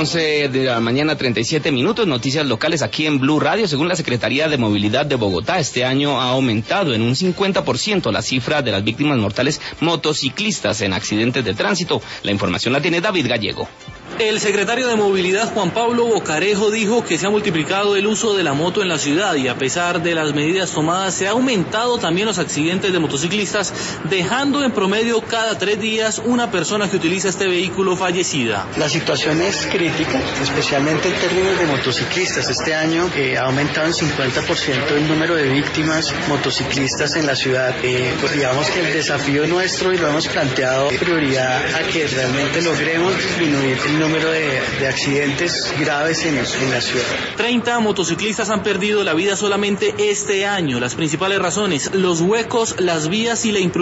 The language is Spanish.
11 de la mañana, 37 minutos, noticias locales aquí en Blue Radio. Según la Secretaría de Movilidad de Bogotá, este año ha aumentado en un 50% la cifra de las víctimas mortales motociclistas en accidentes de tránsito. La información la tiene David Gallego. El secretario de Movilidad, Juan Pablo Bocarejo, dijo que se ha multiplicado el uso de la moto en la ciudad y a pesar de las medidas tomadas se ha aumentado también los accidentes de motociclistas, dejando en promedio cada 3 días una persona que utiliza este vehículo fallecida. La situación es crítica, especialmente en términos de motociclistas. Este año ha aumentado en 50% el número de víctimas motociclistas en la ciudad. Pues digamos que el desafío nuestro, y lo hemos planteado, prioridad a que realmente logremos disminuir el número de accidentes graves en la ciudad. 30 motociclistas han perdido la vida solamente este año. Las principales razones: los huecos, las vías y la imprudencia